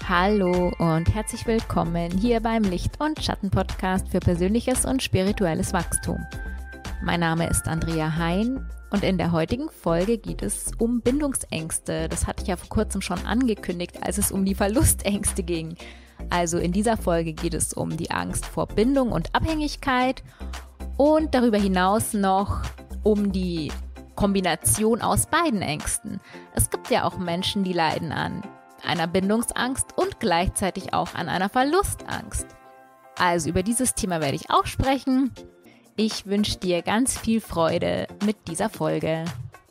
Hallo und herzlich willkommen hier beim Licht- und Schatten-Podcast für persönliches und spirituelles Wachstum. Mein Name ist Andrea Hein und in der heutigen Folge geht es um Bindungsängste. Das hatte ich ja vor kurzem schon angekündigt, als es um die Verlustängste ging. Also in dieser Folge geht es um die Angst vor Bindung und Abhängigkeit und darüber hinaus noch um die Kombination aus beiden Ängsten. Es gibt ja auch Menschen, die leiden an einer Bindungsangst und gleichzeitig auch an einer Verlustangst. Also über dieses Thema werde ich auch sprechen. Ich wünsche dir ganz viel Freude mit dieser Folge.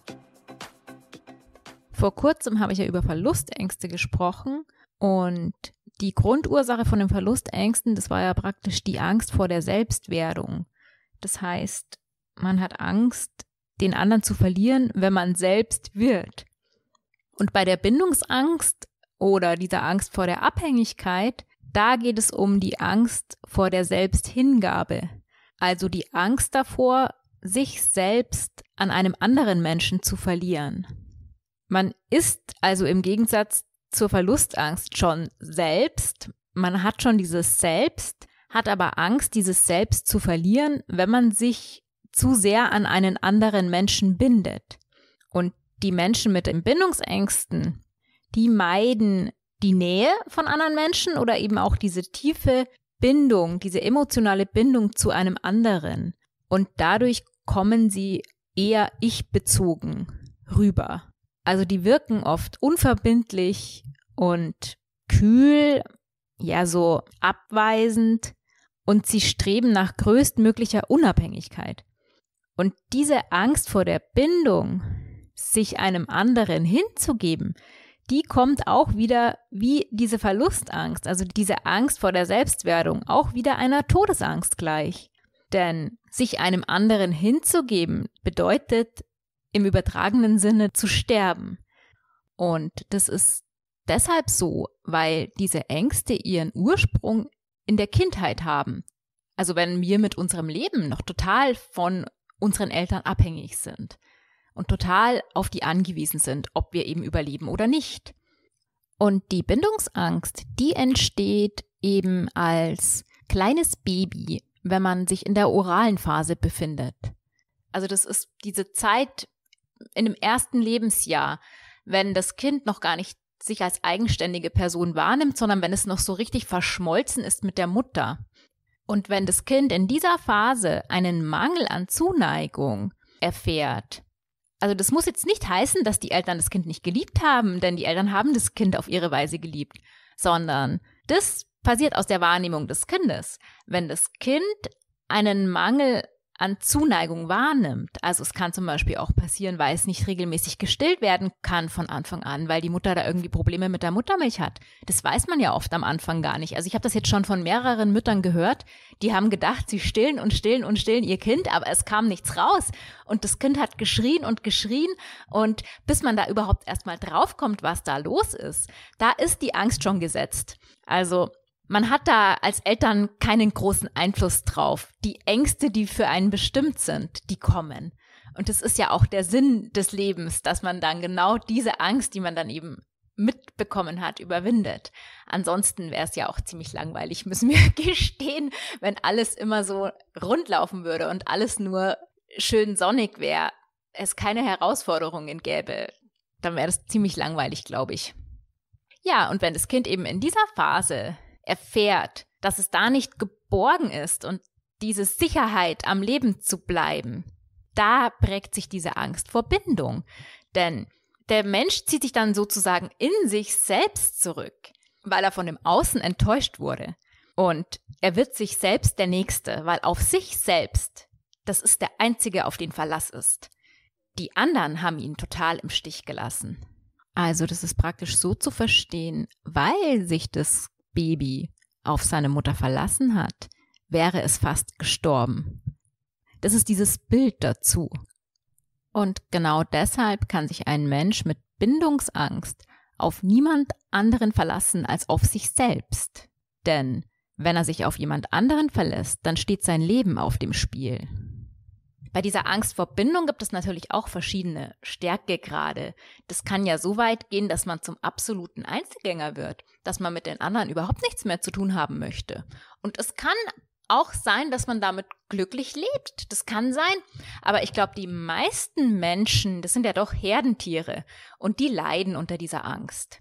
Vor kurzem habe ich ja über Verlustängste gesprochen und die Grundursache von den Verlustängsten, das war ja praktisch die Angst vor der Selbstwerdung. Das heißt, man hat Angst, den anderen zu verlieren, wenn man selbst wird. Und bei der Bindungsangst oder dieser Angst vor der Abhängigkeit, da geht es um die Angst vor der Selbsthingabe. Also die Angst davor, sich selbst an einem anderen Menschen zu verlieren. Man ist also im Gegensatz zur Verlustangst schon selbst. Man hat schon dieses Selbst, hat aber Angst, dieses Selbst zu verlieren, wenn man sich zu sehr an einen anderen Menschen bindet. Und die Menschen mit den Bindungsängsten, die meiden die Nähe von anderen Menschen oder eben auch diese tiefe Bindung, diese emotionale Bindung zu einem anderen. Und dadurch kommen sie eher ich-bezogen rüber. Also die wirken oft unverbindlich und kühl, ja so abweisend und sie streben nach größtmöglicher Unabhängigkeit. Und diese Angst vor der Bindung, sich einem anderen hinzugeben, die kommt auch wieder wie diese Verlustangst, also diese Angst vor der Selbstwerdung, auch wieder einer Todesangst gleich. Denn sich einem anderen hinzugeben, bedeutet im übertragenen Sinne zu sterben. Und das ist deshalb so, weil diese Ängste ihren Ursprung in der Kindheit haben. Also wenn wir mit unserem Leben noch total von unseren Eltern abhängig sind und total auf die angewiesen sind, ob wir eben überleben oder nicht. Und die Bindungsangst, die entsteht eben als kleines Baby, wenn man sich in der oralen Phase befindet. Also das ist diese Zeit in dem ersten Lebensjahr, wenn das Kind noch gar nicht sich als eigenständige Person wahrnimmt, sondern wenn es noch so richtig verschmolzen ist mit der Mutter. Und wenn das Kind in dieser Phase einen Mangel an Zuneigung erfährt, also das muss jetzt nicht heißen, dass die Eltern das Kind nicht geliebt haben, denn die Eltern haben das Kind auf ihre Weise geliebt, sondern das passiert aus der Wahrnehmung des Kindes. Wenn das Kind einen Mangel an Zuneigung wahrnimmt, also es kann zum Beispiel auch passieren, weil es nicht regelmäßig gestillt werden kann von Anfang an, weil die Mutter da irgendwie Probleme mit der Muttermilch hat. Das weiß man ja oft am Anfang gar nicht. Also ich habe das jetzt schon von mehreren Müttern gehört, die haben gedacht, sie stillen und stillen und stillen ihr Kind, aber es kam nichts raus und das Kind hat geschrien und bis man da überhaupt erstmal draufkommt, was da los ist, da ist die Angst schon gesetzt. Also man hat da als Eltern keinen großen Einfluss drauf. Die Ängste, die für einen bestimmt sind, die kommen. Und das ist ja auch der Sinn des Lebens, dass man dann genau diese Angst, die man dann eben mitbekommen hat, überwindet. Ansonsten wäre es ja auch ziemlich langweilig, müssen wir gestehen, wenn alles immer so rund laufen würde und alles nur schön sonnig wäre, es keine Herausforderungen gäbe. Dann wäre das ziemlich langweilig, glaube ich. Ja, und wenn das Kind eben in dieser Phase erfährt, dass es da nicht geborgen ist und diese Sicherheit am Leben zu bleiben, da prägt sich diese Angst vor Bindung. Denn der Mensch zieht sich dann sozusagen in sich selbst zurück, weil er von dem Außen enttäuscht wurde. Und er wird sich selbst der Nächste, weil auf sich selbst, das ist der Einzige, auf den Verlass ist. Die anderen haben ihn total im Stich gelassen. Also das ist praktisch so zu verstehen, weil sich das Baby auf seine Mutter verlassen hat, wäre es fast gestorben. Das ist dieses Bild dazu. Und genau deshalb kann sich ein Mensch mit Bindungsangst auf niemand anderen verlassen als auf sich selbst. Denn wenn er sich auf jemand anderen verlässt, dann steht sein Leben auf dem Spiel. Bei dieser Angst vor Bindung gibt es natürlich auch verschiedene Stärkegrade. Das kann ja so weit gehen, dass man zum absoluten Einzelgänger wird, dass man mit den anderen überhaupt nichts mehr zu tun haben möchte. Und es kann auch sein, dass man damit glücklich lebt. Das kann sein. Aber ich glaube, die meisten Menschen, das sind ja doch Herdentiere und die leiden unter dieser Angst.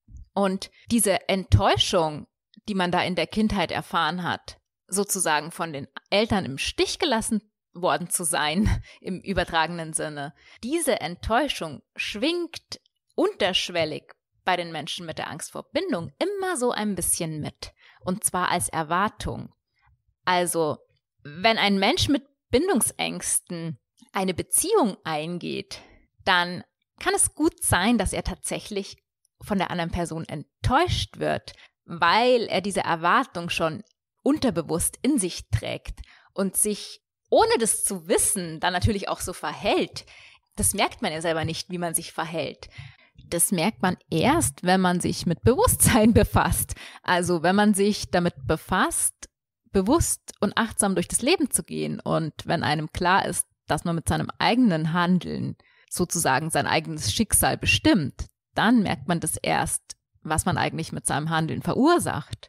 Und diese Enttäuschung, die man da in der Kindheit erfahren hat, sozusagen von den Eltern im Stich gelassen worden zu sein, im übertragenen Sinne, diese Enttäuschung schwingt unterschwellig bei den Menschen mit der Angst vor Bindung immer so ein bisschen mit. Und zwar als Erwartung. Also, wenn ein Mensch mit Bindungsängsten eine Beziehung eingeht, dann kann es gut sein, dass er tatsächlich von der anderen Person enttäuscht wird, weil er diese Erwartung schon unterbewusst in sich trägt und sich, ohne das zu wissen, dann natürlich auch so verhält. Das merkt man ja selber nicht, wie man sich verhält. Das merkt man erst, wenn man sich mit Bewusstsein befasst. Also wenn man sich damit befasst, bewusst und achtsam durch das Leben zu gehen und wenn einem klar ist, dass man mit seinem eigenen Handeln sozusagen sein eigenes Schicksal bestimmt, dann merkt man das erst, was man eigentlich mit seinem Handeln verursacht.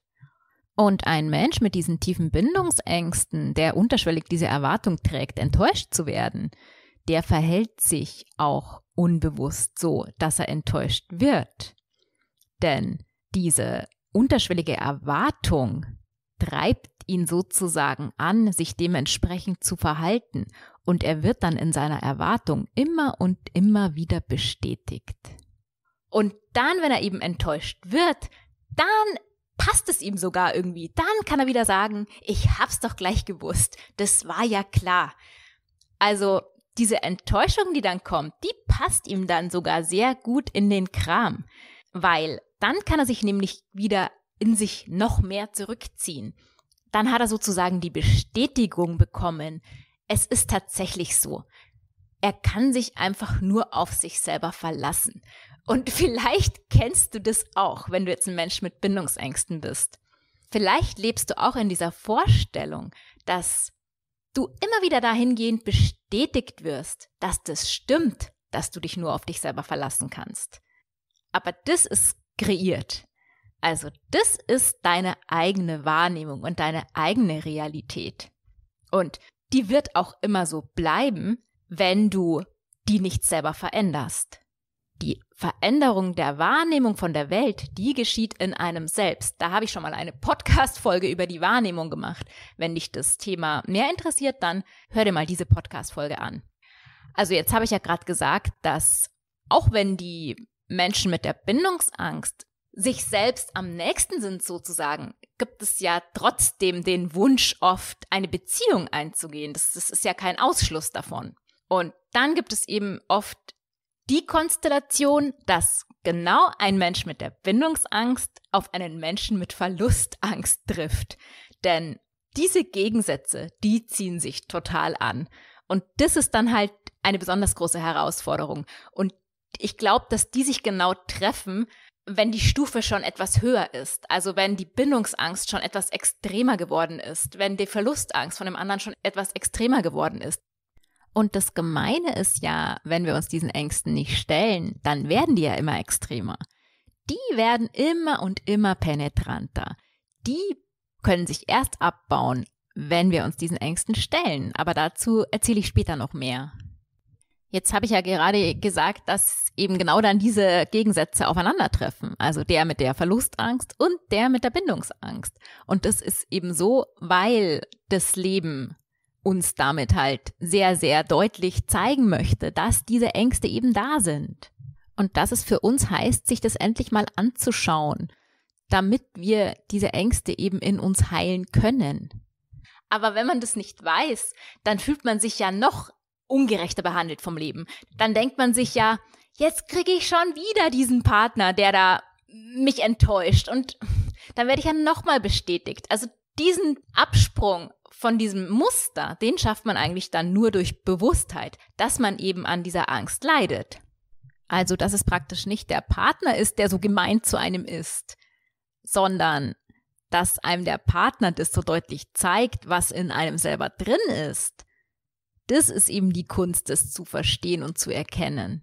Und ein Mensch mit diesen tiefen Bindungsängsten, der unterschwellig diese Erwartung trägt, enttäuscht zu werden, der verhält sich auch unbewusst so, dass er enttäuscht wird. Denn diese unterschwellige Erwartung treibt ihn sozusagen an, sich dementsprechend zu verhalten. Und er wird dann in seiner Erwartung immer und immer wieder bestätigt. Und dann, wenn er eben enttäuscht wird, dann passt es ihm sogar irgendwie. Dann kann er wieder sagen, ich hab's doch gleich gewusst. Das war ja klar. Also diese Enttäuschung, die dann kommt, die passt ihm dann sogar sehr gut in den Kram. Weil dann kann er sich nämlich wieder in sich noch mehr zurückziehen. Dann hat er sozusagen die Bestätigung bekommen, es ist tatsächlich so. Er kann sich einfach nur auf sich selber verlassen. Und vielleicht kennst du das auch, wenn du jetzt ein Mensch mit Bindungsängsten bist. Vielleicht lebst du auch in dieser Vorstellung, dass du immer wieder dahingehend bestätigt wirst, dass das stimmt, dass du dich nur auf dich selber verlassen kannst. Aber das ist kreiert. Also das ist deine eigene Wahrnehmung und deine eigene Realität. Und die wird auch immer so bleiben, wenn du die nicht selber veränderst. Die Veränderung der Wahrnehmung von der Welt, die geschieht in einem selbst. Da habe ich schon mal eine Podcast-Folge über die Wahrnehmung gemacht. Wenn dich das Thema mehr interessiert, dann hör dir mal diese Podcast-Folge an. Also jetzt habe ich ja gerade gesagt, dass auch wenn die Menschen mit der Bindungsangst sich selbst am nächsten sind sozusagen, gibt es ja trotzdem den Wunsch oft, eine Beziehung einzugehen. Das ist ja kein Ausschluss davon. Und dann gibt es eben oft die Konstellation, dass genau ein Mensch mit der Bindungsangst auf einen Menschen mit Verlustangst trifft. Denn diese Gegensätze, die ziehen sich total an. Und das ist dann halt eine besonders große Herausforderung. Und ich glaube, dass die sich genau treffen, wenn die Stufe schon etwas höher ist, also wenn die Bindungsangst schon etwas extremer geworden ist, wenn die Verlustangst von dem anderen schon etwas extremer geworden ist. Und das Gemeine ist ja, wenn wir uns diesen Ängsten nicht stellen, dann werden die ja immer extremer. Die werden immer und immer penetranter. Die können sich erst abbauen, wenn wir uns diesen Ängsten stellen. Aber dazu erzähle ich später noch mehr. Jetzt habe ich ja gerade gesagt, dass eben genau dann diese Gegensätze aufeinandertreffen. Also der mit der Verlustangst und der mit der Bindungsangst. Und das ist eben so, weil das Leben uns damit halt sehr, sehr deutlich zeigen möchte, dass diese Ängste eben da sind. Und dass es für uns heißt, sich das endlich mal anzuschauen, damit wir diese Ängste eben in uns heilen können. Aber wenn man das nicht weiß, dann fühlt man sich ja noch ungerechter behandelt vom Leben. Dann denkt man sich ja, jetzt kriege ich schon wieder diesen Partner, der da mich enttäuscht. Und dann werde ich ja nochmal bestätigt. Also diesen Absprung von diesem Muster, den schafft man eigentlich dann nur durch Bewusstheit, dass man eben an dieser Angst leidet. Also, dass es praktisch nicht der Partner ist, der so gemein zu einem ist, sondern dass einem der Partner das so deutlich zeigt, was in einem selber drin ist. das ist eben die Kunst, das zu verstehen und zu erkennen.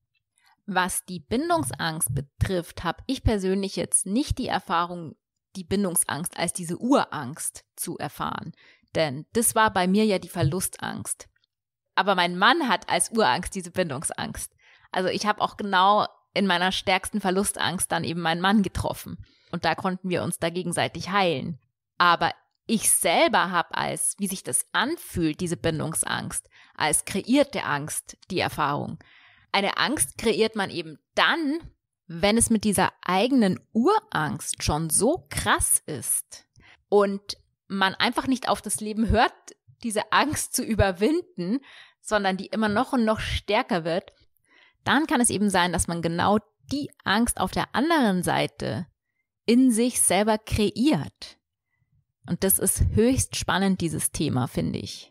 Was die Bindungsangst betrifft, habe ich persönlich jetzt nicht die Erfahrung, die Bindungsangst als diese Urangst zu erfahren. Denn das war bei mir ja die Verlustangst. Aber mein Mann hat als Urangst diese Bindungsangst. Also ich habe auch genau in meiner stärksten Verlustangst dann eben meinen Mann getroffen. Und da konnten wir uns da gegenseitig heilen. Aber ich selber habe als, wie sich das anfühlt, diese Bindungsangst, als kreierte Angst, die Erfahrung. Eine Angst kreiert man eben dann, wenn es mit dieser eigenen Urangst schon so krass ist und man einfach nicht auf das Leben hört, diese Angst zu überwinden, sondern die immer noch und noch stärker wird, dann kann es eben sein, dass man genau die Angst auf der anderen Seite in sich selber kreiert. Und das ist höchst spannend, dieses Thema, finde ich.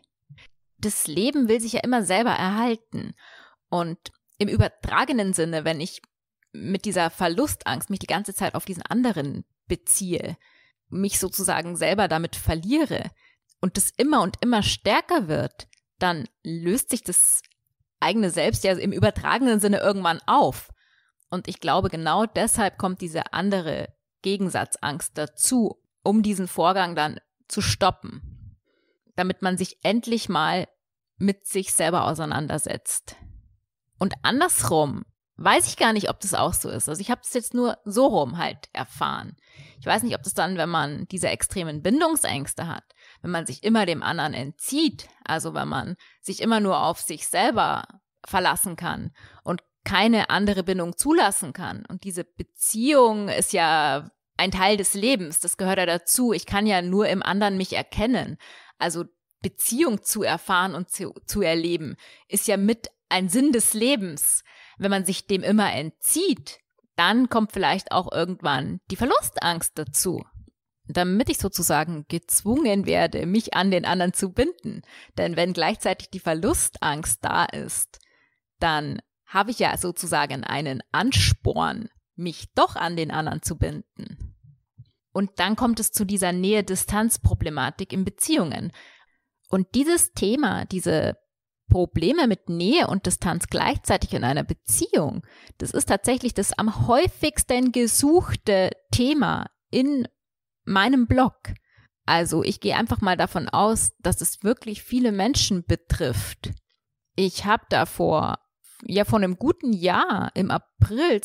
Das Leben will sich ja immer selber erhalten. Und im übertragenen Sinne, wenn ich mit dieser Verlustangst mich die ganze Zeit auf diesen anderen beziehe, mich sozusagen selber damit verliere und das immer und immer stärker wird, dann löst sich das eigene Selbst ja im übertragenen Sinne irgendwann auf. Und ich glaube, genau deshalb kommt diese andere Gegensatzangst dazu, um diesen Vorgang dann zu stoppen, damit man sich endlich mal mit sich selber auseinandersetzt. Und andersrum weiß ich gar nicht, ob das auch so ist. Also ich habe es jetzt nur so rum halt erfahren. Ich weiß nicht, ob das dann, wenn man diese extremen Bindungsängste hat, wenn man sich immer dem anderen entzieht, also wenn man sich immer nur auf sich selber verlassen kann und keine andere Bindung zulassen kann. Und diese Beziehung ist ja ein Teil des Lebens, das gehört ja dazu. Ich kann ja nur im anderen mich erkennen. Also Beziehung zu erfahren und zu erleben, ist ja mit ein Sinn des Lebens. Wenn man sich dem immer entzieht, dann kommt vielleicht auch irgendwann die Verlustangst dazu. Damit ich sozusagen gezwungen werde, mich an den anderen zu binden. Denn wenn gleichzeitig die Verlustangst da ist, dann habe ich ja sozusagen einen Ansporn, mich doch an den anderen zu binden. Und dann kommt es zu dieser Nähe-Distanz-Problematik in Beziehungen. Und dieses Thema, diese Probleme mit Nähe und Distanz gleichzeitig in einer Beziehung, das ist tatsächlich das am häufigsten gesuchte Thema in meinem Blog. Also ich gehe einfach mal davon aus, dass es wirklich viele Menschen betrifft. Ich habe da vor einem guten Jahr, im April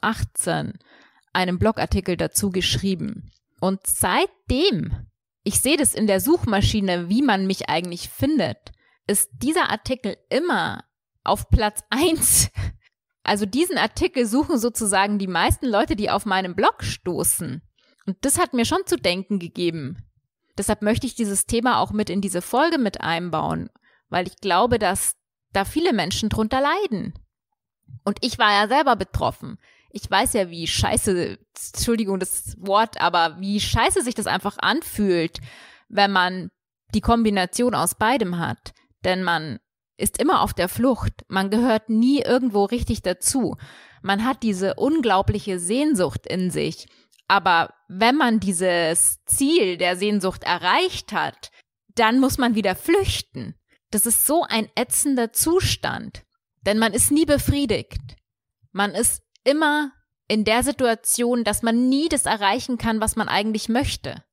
2018, einen Blogartikel dazu geschrieben. Und seitdem, ich sehe das in der Suchmaschine, wie man mich eigentlich findet, ist dieser Artikel immer auf Platz 1. Also diesen Artikel suchen sozusagen die meisten Leute, die auf meinem Blog stoßen. Und das hat mir schon zu denken gegeben. Deshalb möchte ich dieses Thema auch mit in diese Folge mit einbauen, weil ich glaube, dass da viele Menschen drunter leiden. Und ich war ja selber betroffen. Ich weiß ja, wie scheiße, Entschuldigung das Wort, aber wie scheiße sich das einfach anfühlt, wenn man die Kombination aus beidem hat. Denn man ist immer auf der Flucht. Man gehört nie irgendwo richtig dazu. Man hat diese unglaubliche Sehnsucht in sich. Aber wenn man dieses Ziel der Sehnsucht erreicht hat, dann muss man wieder flüchten. Das ist so ein ätzender Zustand, denn man ist nie befriedigt. Man ist immer in der Situation, dass man nie das erreichen kann, was man eigentlich möchte,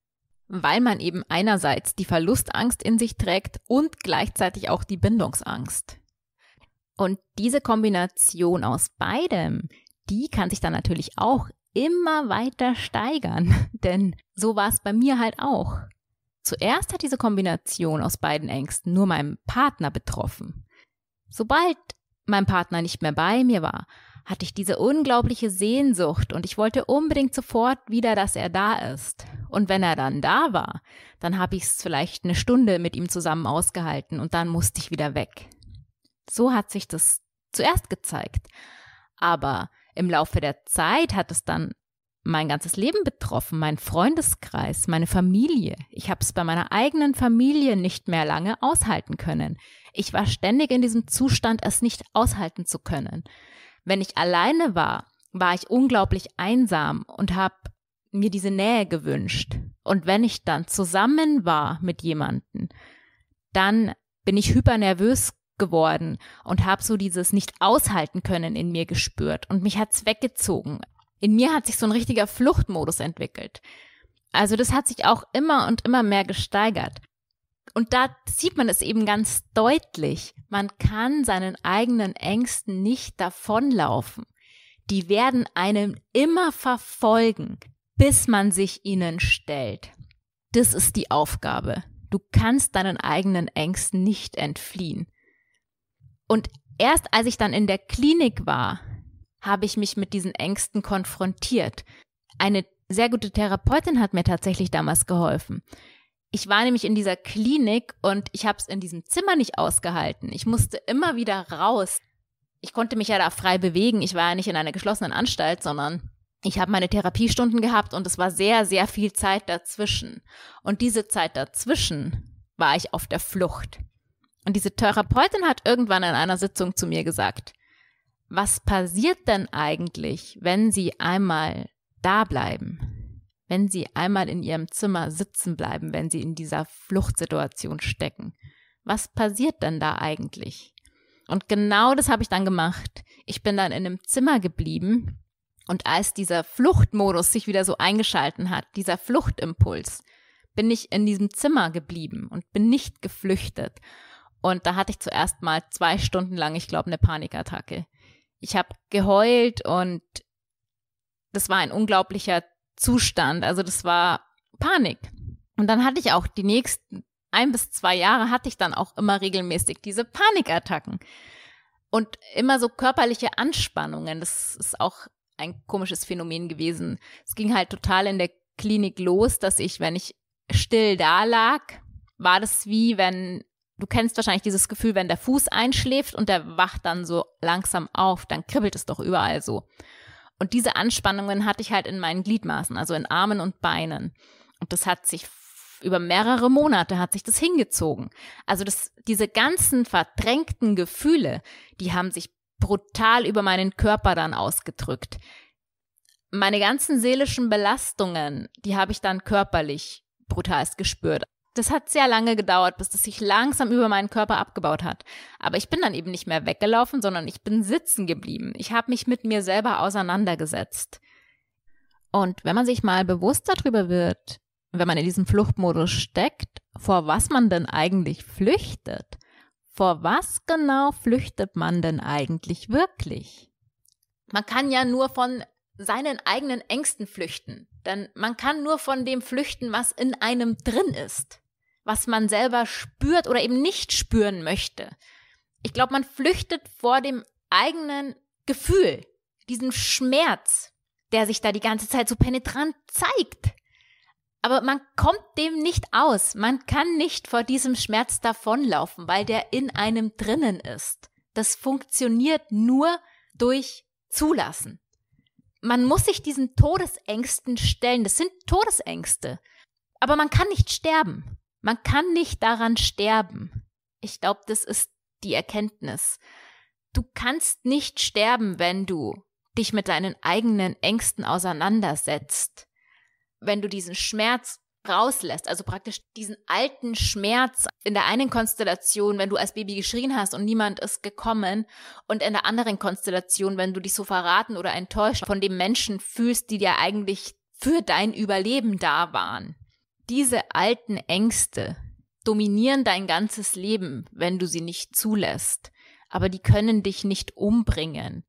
weil man eben einerseits die Verlustangst in sich trägt und gleichzeitig auch die Bindungsangst. Und diese Kombination aus beidem, die kann sich dann natürlich auch immer weiter steigern, denn so war es bei mir halt auch. Zuerst hat diese Kombination aus beiden Ängsten nur meinen Partner betroffen. Sobald mein Partner nicht mehr bei mir war, hatte ich diese unglaubliche Sehnsucht und ich wollte unbedingt sofort wieder, dass er da ist. Und wenn er dann da war, dann habe ich es vielleicht eine Stunde mit ihm zusammen ausgehalten und dann musste ich wieder weg. So hat sich das zuerst gezeigt. Aber im Laufe der Zeit hat es dann mein ganzes Leben betroffen, mein Freundeskreis, meine Familie. Ich habe es bei meiner eigenen Familie nicht mehr lange aushalten können. Ich war ständig in diesem Zustand, es nicht aushalten zu können. Wenn ich alleine war, war ich unglaublich einsam und habe mir diese Nähe gewünscht. Und wenn ich dann zusammen war mit jemandem, dann bin ich hypernervös geworden und habe so dieses Nicht-Aushalten können in mir gespürt und mich hat's weggezogen. In mir hat sich so ein richtiger Fluchtmodus entwickelt. Also das hat sich auch immer und immer mehr gesteigert. Und da sieht man es eben ganz deutlich. Man kann seinen eigenen Ängsten nicht davonlaufen. Die werden einem immer verfolgen, bis man sich ihnen stellt. Das ist die Aufgabe. Du kannst deinen eigenen Ängsten nicht entfliehen. Und erst als ich dann in der Klinik war, habe ich mich mit diesen Ängsten konfrontiert. Eine sehr gute Therapeutin hat mir tatsächlich damals geholfen. Ich war nämlich in dieser Klinik und ich habe es in diesem Zimmer nicht ausgehalten. Ich musste immer wieder raus. Ich konnte mich ja da frei bewegen. Ich war ja nicht in einer geschlossenen Anstalt, sondern ich habe meine Therapiestunden gehabt und es war sehr, sehr viel Zeit dazwischen. Und diese Zeit dazwischen war ich auf der Flucht. Und diese Therapeutin hat irgendwann in einer Sitzung zu mir gesagt, was passiert denn eigentlich, wenn Sie einmal da bleiben? Wenn Sie einmal in Ihrem Zimmer sitzen bleiben, wenn Sie in dieser Fluchtsituation stecken. Was passiert denn da eigentlich? Und genau das habe ich dann gemacht. Ich bin dann in einem Zimmer geblieben und als dieser Fluchtmodus sich wieder so eingeschalten hat, dieser Fluchtimpuls, bin ich in diesem Zimmer geblieben und bin nicht geflüchtet. Und da hatte ich zuerst mal 2 Stunden lang, ich glaube, eine Panikattacke. Ich habe geheult und das war ein unglaublicher Zustand, also das war Panik. Und dann hatte ich auch die nächsten 1 bis 2 Jahre hatte ich dann auch immer regelmäßig diese Panikattacken und immer so körperliche Anspannungen. Das ist auch ein komisches Phänomen gewesen. Es ging halt total in der Klinik los, dass ich, wenn ich still da lag, war das wie wenn, du kennst wahrscheinlich dieses Gefühl, wenn der Fuß einschläft und der wacht dann so langsam auf, dann kribbelt es doch überall so. Und diese Anspannungen hatte ich halt in meinen Gliedmaßen, also in Armen und Beinen. Und das hat sich über mehrere Monate hat sich das hingezogen. Also diese ganzen verdrängten Gefühle, die haben sich brutal über meinen Körper dann ausgedrückt. Meine ganzen seelischen Belastungen, die habe ich dann körperlich brutalst gespürt. Das hat sehr lange gedauert, bis das sich langsam über meinen Körper abgebaut hat. Aber ich bin dann eben nicht mehr weggelaufen, sondern ich bin sitzen geblieben. Ich habe mich mit mir selber auseinandergesetzt. Und wenn man sich mal bewusst darüber wird, wenn man in diesem Fluchtmodus steckt, vor was man denn eigentlich flüchtet, vor was genau flüchtet man denn eigentlich wirklich? Man kann ja nur von seinen eigenen Ängsten flüchten. Denn man kann nur von dem flüchten, was in einem drin ist, was man selber spürt oder eben nicht spüren möchte. Ich glaube, man flüchtet vor dem eigenen Gefühl, diesem Schmerz, der sich da die ganze Zeit so penetrant zeigt. Aber man kommt dem nicht aus. Man kann nicht vor diesem Schmerz davonlaufen, weil der in einem drinnen ist. Das funktioniert nur durch Zulassen. Man muss sich diesen Todesängsten stellen. Das sind Todesängste. Aber man kann nicht sterben. Man kann nicht daran sterben. Ich glaube, das ist die Erkenntnis. Du kannst nicht sterben, wenn du dich mit deinen eigenen Ängsten auseinandersetzt. Wenn du diesen Schmerz rauslässt, also praktisch diesen alten Schmerz in der einen Konstellation, wenn du als Baby geschrien hast und niemand ist gekommen, und in der anderen Konstellation, wenn du dich so verraten oder enttäuscht von dem Menschen fühlst, die dir eigentlich für dein Überleben da waren. Diese alten Ängste dominieren dein ganzes Leben, wenn du sie nicht zulässt, aber die können dich nicht umbringen.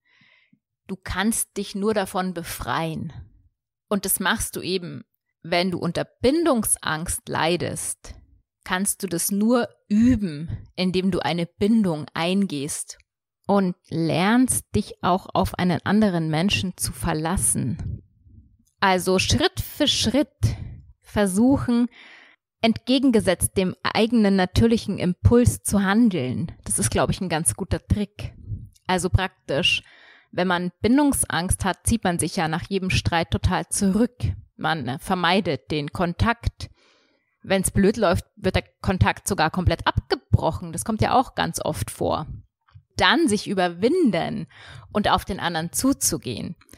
Du kannst dich nur davon befreien. Und das machst du eben, wenn du unter Bindungsangst leidest, kannst du das nur üben, indem du eine Bindung eingehst und lernst, dich auch auf einen anderen Menschen zu verlassen. Also Schritt für Schritt versuchen, entgegengesetzt dem eigenen natürlichen Impuls zu handeln. Das ist, glaube ich, ein ganz guter Trick. Also praktisch, wenn man Bindungsangst hat, zieht man sich ja nach jedem Streit total zurück. Man vermeidet den Kontakt. Wenn es blöd läuft, wird der Kontakt sogar komplett abgebrochen. Das kommt ja auch ganz oft vor. Dann sich überwinden und auf den anderen zuzugehen.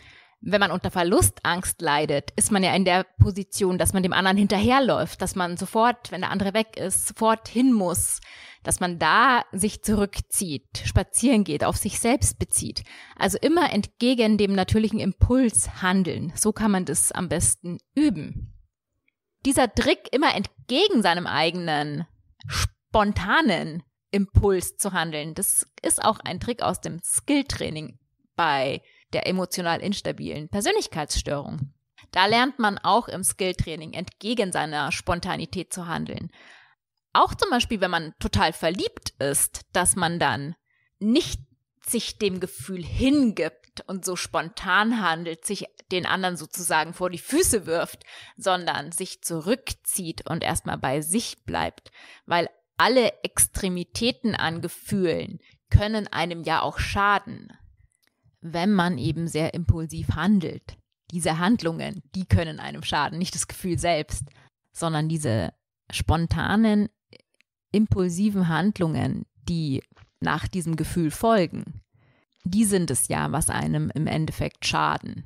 Wenn man unter Verlustangst leidet, ist man ja in der Position, dass man dem anderen hinterherläuft, dass man sofort, wenn der andere weg ist, sofort hin muss, dass man da sich zurückzieht, spazieren geht, auf sich selbst bezieht. Also immer entgegen dem natürlichen Impuls handeln. So kann man das am besten üben. Dieser Trick, immer entgegen seinem eigenen spontanen Impuls zu handeln, das ist auch ein Trick aus dem Skilltraining bei der emotional instabilen Persönlichkeitsstörung. Da lernt man auch im Skilltraining entgegen seiner Spontanität zu handeln. Auch zum Beispiel, wenn man total verliebt ist, dass man dann nicht sich dem Gefühl hingibt und so spontan handelt, sich den anderen sozusagen vor die Füße wirft, sondern sich zurückzieht und erstmal bei sich bleibt, weil alle Extremitäten an Gefühlen können einem ja auch schaden, wenn man eben sehr impulsiv handelt. Diese Handlungen, die können einem schaden, nicht das Gefühl selbst, sondern diese spontanen, impulsiven Handlungen, die nach diesem Gefühl folgen, die sind es ja, was einem im Endeffekt schaden.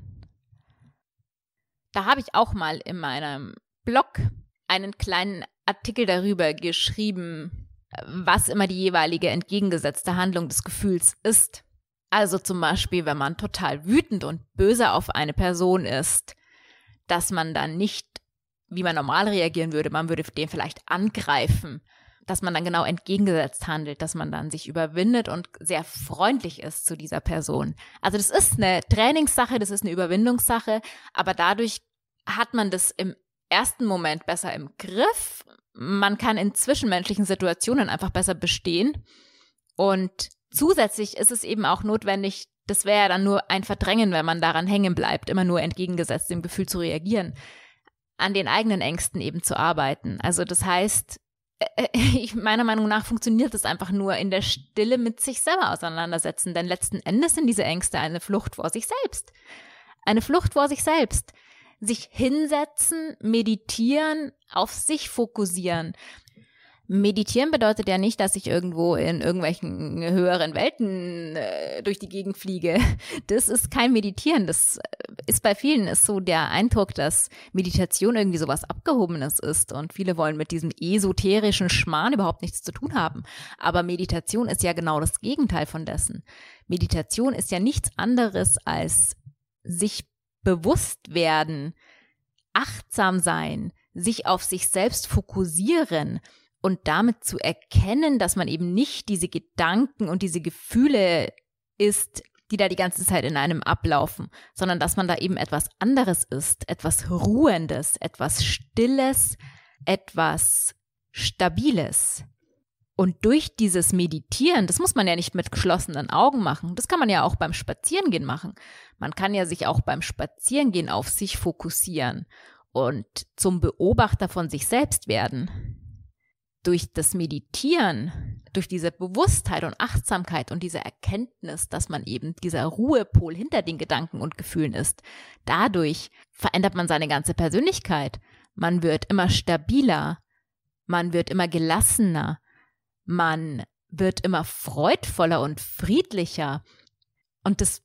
Da habe ich auch mal in meinem Blog einen kleinen Artikel darüber geschrieben, was immer die jeweilige entgegengesetzte Handlung des Gefühls ist. Also zum Beispiel, wenn man total wütend und böse auf eine Person ist, dass man dann nicht, wie man normal reagieren würde, man würde den vielleicht angreifen, dass man dann genau entgegengesetzt handelt, dass man dann sich überwindet und sehr freundlich ist zu dieser Person. Also das ist eine Trainingssache, das ist eine Überwindungssache, aber dadurch hat man das im ersten Moment besser im Griff. Man kann in zwischenmenschlichen Situationen einfach besser bestehen und zusätzlich ist es eben auch notwendig, das wäre ja dann nur ein Verdrängen, wenn man daran hängen bleibt, immer nur entgegengesetzt dem Gefühl zu reagieren, an den eigenen Ängsten eben zu arbeiten. Also das heißt, meiner Meinung nach funktioniert das einfach nur in der Stille mit sich selber auseinandersetzen, denn letzten Endes sind diese Ängste eine Flucht vor sich selbst. Eine Flucht vor sich selbst. Sich hinsetzen, meditieren, auf sich fokussieren. Meditieren bedeutet ja nicht, dass ich irgendwo in irgendwelchen höheren Welten durch die Gegend fliege. Das ist kein Meditieren. Das ist bei vielen ist so der Eindruck, dass Meditation irgendwie sowas Abgehobenes ist und viele wollen mit diesem esoterischen Schmarrn überhaupt nichts zu tun haben. Aber Meditation ist ja genau das Gegenteil von dessen. Meditation ist ja nichts anderes als sich bewusst werden, achtsam sein, sich auf sich selbst fokussieren und damit zu erkennen, dass man eben nicht diese Gedanken und diese Gefühle ist, die da die ganze Zeit in einem ablaufen, sondern dass man da eben etwas anderes ist, etwas Ruhendes, etwas Stilles, etwas Stabiles. Und durch dieses Meditieren, das muss man ja nicht mit geschlossenen Augen machen, das kann man ja auch beim Spazierengehen machen. Man kann ja sich auch beim Spazierengehen auf sich fokussieren und zum Beobachter von sich selbst werden. Durch das Meditieren, durch diese Bewusstheit und Achtsamkeit und diese Erkenntnis, dass man eben dieser Ruhepol hinter den Gedanken und Gefühlen ist, dadurch verändert man seine ganze Persönlichkeit. Man wird immer stabiler, man wird immer gelassener, man wird immer freudvoller und friedlicher. Und das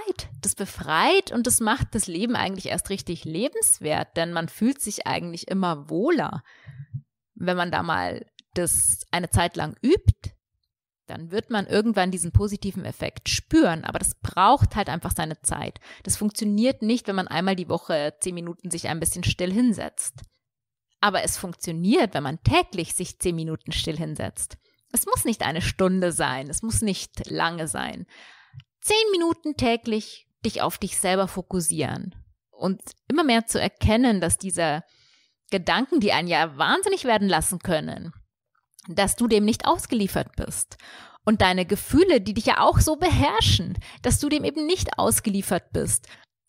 befreit und das macht das Leben eigentlich erst richtig lebenswert, denn man fühlt sich eigentlich immer wohler. Wenn man da mal das eine Zeit lang übt, dann wird man irgendwann diesen positiven Effekt spüren. Aber das braucht halt einfach seine Zeit. Das funktioniert nicht, wenn man einmal die Woche 10 Minuten sich ein bisschen still hinsetzt. Aber es funktioniert, wenn man täglich sich 10 Minuten still hinsetzt. Es muss nicht eine Stunde sein, es muss nicht lange sein. 10 Minuten täglich dich auf dich selber fokussieren und immer mehr zu erkennen, dass diese Gedanken, die einen ja wahnsinnig werden lassen können, dass du dem nicht ausgeliefert bist. Und deine Gefühle, die dich ja auch so beherrschen, dass du dem eben nicht ausgeliefert bist.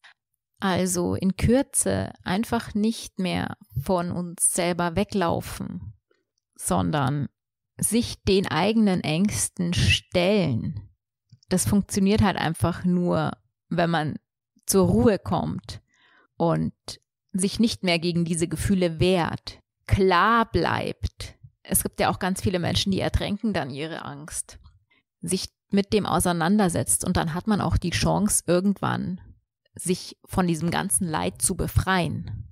Also in Kürze einfach nicht mehr von uns selber weglaufen, sondern sich den eigenen Ängsten stellen. Das funktioniert halt einfach nur, wenn man zur Ruhe kommt und sich nicht mehr gegen diese Gefühle wehrt, klar bleibt. Es gibt ja auch ganz viele Menschen, die ertränken dann ihre Angst, sich mit dem auseinandersetzt und dann hat man auch die Chance, irgendwann sich von diesem ganzen Leid zu befreien.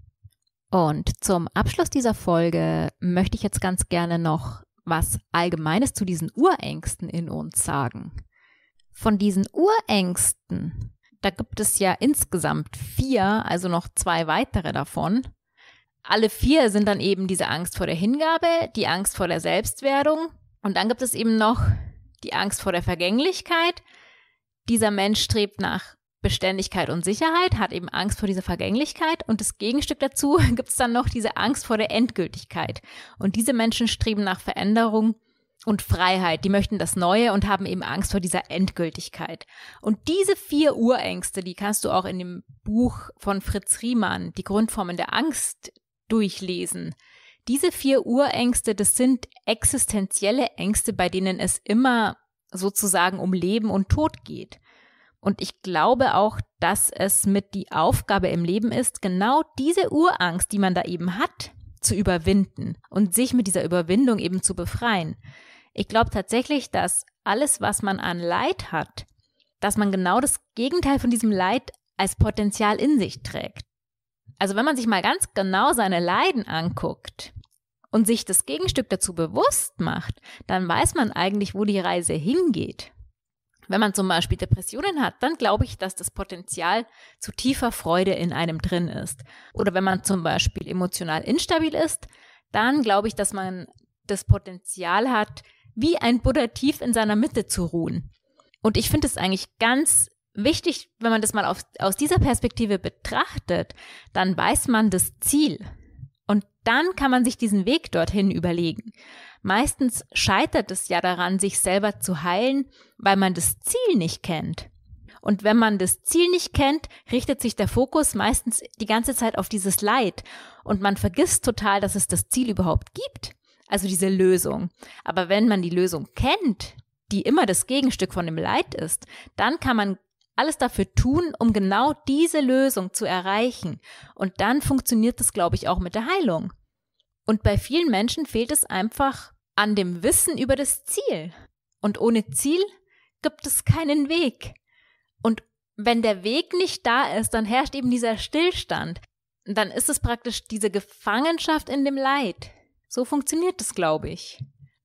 Und zum Abschluss dieser Folge möchte ich jetzt ganz gerne noch was Allgemeines zu diesen Urängsten in uns sagen. Von diesen Urängsten, da gibt es ja insgesamt 4, also noch 2 weitere davon. Alle 4 sind dann eben diese Angst vor der Hingabe, die Angst vor der Selbstwerdung und dann gibt es eben noch die Angst vor der Vergänglichkeit. Dieser Mensch strebt nach Beständigkeit und Sicherheit, hat eben Angst vor dieser Vergänglichkeit und das Gegenstück dazu gibt es dann noch diese Angst vor der Endgültigkeit. Und diese Menschen streben nach Veränderung und Freiheit, die möchten das Neue und haben eben Angst vor dieser Endgültigkeit. Und diese 4 Urängste, die kannst du auch in dem Buch von Fritz Riemann, Die Grundformen der Angst, durchlesen. Diese 4 Urängste, das sind existenzielle Ängste, bei denen es immer sozusagen um Leben und Tod geht. Und ich glaube auch, dass es mit die Aufgabe im Leben ist, genau diese Urangst, die man da eben hat, zu überwinden und sich mit dieser Überwindung eben zu befreien. Ich glaube tatsächlich, dass alles, was man an Leid hat, dass man genau das Gegenteil von diesem Leid als Potenzial in sich trägt. Also wenn man sich mal ganz genau seine Leiden anguckt und sich das Gegenstück dazu bewusst macht, dann weiß man eigentlich, wo die Reise hingeht. Wenn man zum Beispiel Depressionen hat, dann glaube ich, dass das Potenzial zu tiefer Freude in einem drin ist. Oder wenn man zum Beispiel emotional instabil ist, dann glaube ich, dass man das Potenzial hat, wie ein Buddha tief in seiner Mitte zu ruhen. Und ich finde es eigentlich ganz wichtig, wenn man das mal aus dieser Perspektive betrachtet, dann weiß man das Ziel. Und dann kann man sich diesen Weg dorthin überlegen. Meistens scheitert es ja daran, sich selber zu heilen, weil man das Ziel nicht kennt. Und wenn man das Ziel nicht kennt, richtet sich der Fokus meistens die ganze Zeit auf dieses Leid. Und man vergisst total, dass es das Ziel überhaupt gibt. Also diese Lösung. Aber wenn man die Lösung kennt, die immer das Gegenstück von dem Leid ist, dann kann man alles dafür tun, um genau diese Lösung zu erreichen. Und dann funktioniert das, glaube ich, auch mit der Heilung. Und bei vielen Menschen fehlt es einfach an dem Wissen über das Ziel. Und ohne Ziel gibt es keinen Weg. Und wenn der Weg nicht da ist, dann herrscht eben dieser Stillstand. Und dann ist es praktisch diese Gefangenschaft in dem Leid. So funktioniert es, glaube ich.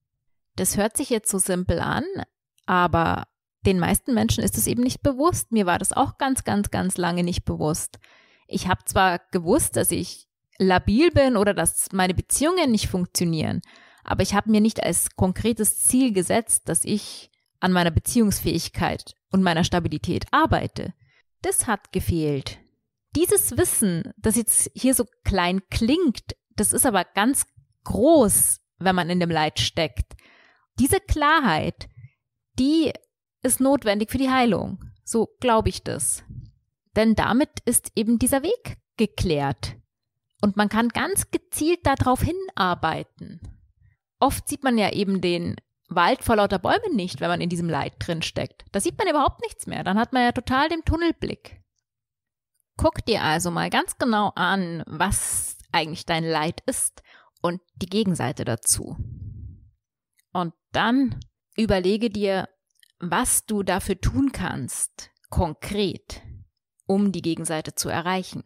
Das hört sich jetzt so simpel an, aber den meisten Menschen ist es eben nicht bewusst. Mir war das auch ganz, ganz, ganz lange nicht bewusst. Ich habe zwar gewusst, dass ich labil bin oder dass meine Beziehungen nicht funktionieren, aber ich habe mir nicht als konkretes Ziel gesetzt, dass ich an meiner Beziehungsfähigkeit und meiner Stabilität arbeite. Das hat gefehlt. Dieses Wissen, das jetzt hier so klein klingt, das ist aber ganz groß, wenn man in dem Leid steckt. Diese Klarheit, die ist notwendig für die Heilung. So glaube ich das. Denn damit ist eben dieser Weg geklärt. Und man kann ganz gezielt darauf hinarbeiten. Oft sieht man ja eben den Wald vor lauter Bäumen nicht, wenn man in diesem Leid drin steckt. Da sieht man überhaupt nichts mehr. Dann hat man ja total den Tunnelblick. Guck dir also mal ganz genau an, was eigentlich dein Leid ist und die Gegenseite dazu. Und dann überlege dir, was du dafür tun kannst, konkret, um die Gegenseite zu erreichen.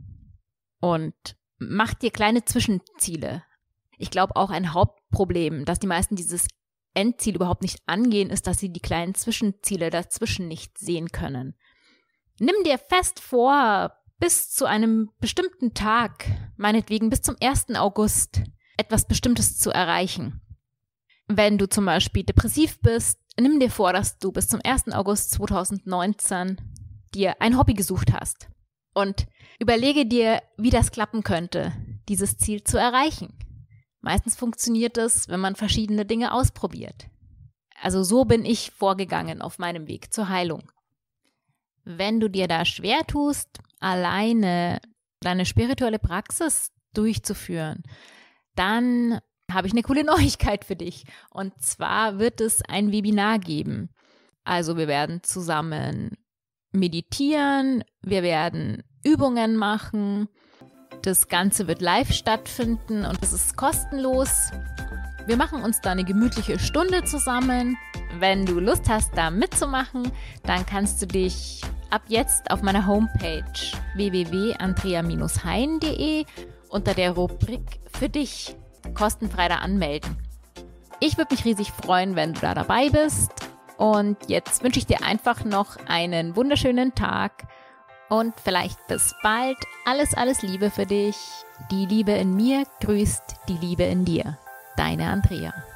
Und mach dir kleine Zwischenziele. Ich glaube auch ein Hauptproblem, dass die meisten dieses Endziel überhaupt nicht angehen, ist, dass sie die kleinen Zwischenziele dazwischen nicht sehen können. Nimm dir fest vor, bis zu einem bestimmten Tag, meinetwegen bis zum 1. August, etwas Bestimmtes zu erreichen. Wenn du zum Beispiel depressiv bist, nimm dir vor, dass du bis zum 1. August 2019 dir ein Hobby gesucht hast. Und überlege dir, wie das klappen könnte, dieses Ziel zu erreichen. Meistens funktioniert es, wenn man verschiedene Dinge ausprobiert. Also so bin ich vorgegangen auf meinem Weg zur Heilung. Wenn du dir da schwer tust, alleine deine spirituelle Praxis durchzuführen, dann habe ich eine coole Neuigkeit für dich. Und zwar wird es ein Webinar geben. Also wir werden zusammen meditieren, wir werden Übungen machen. Das Ganze wird live stattfinden und es ist kostenlos. Wir machen uns da eine gemütliche Stunde zusammen. Wenn du Lust hast, da mitzumachen, dann kannst du dich ab jetzt auf meiner Homepage www.andrea-hein.de unter der Rubrik für dich kostenfrei da anmelden. Ich würde mich riesig freuen, wenn du da dabei bist. Und jetzt wünsche ich dir einfach noch einen wunderschönen Tag und vielleicht bis bald. Alles, alles Liebe für dich. Die Liebe in mir grüßt die Liebe in dir. Deine Andrea.